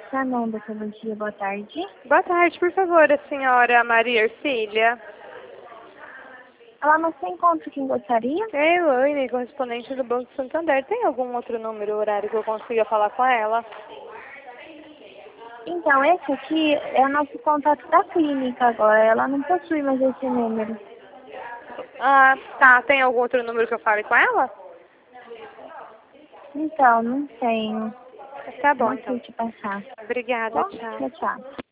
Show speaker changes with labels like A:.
A: Sananda, bom dia, boa tarde.
B: Boa tarde, por favor, a senhora Maria Ercília.
A: Ela não se encontra quem gostaria?
B: É Elaine, correspondente do Banco Santander. Tem algum outro número, horário que eu consiga falar com ela?
A: Então, esse aqui é o nosso contato da clínica agora. Ela não possui mais esse número.
B: Ah, tá. Tem algum outro número que eu fale com ela?
A: Então, não tenho.
B: Tá bom,
A: Não sei
B: então.
A: te passar.
B: Obrigada,
A: Bom,
B: tchau.
A: tchau, tchau.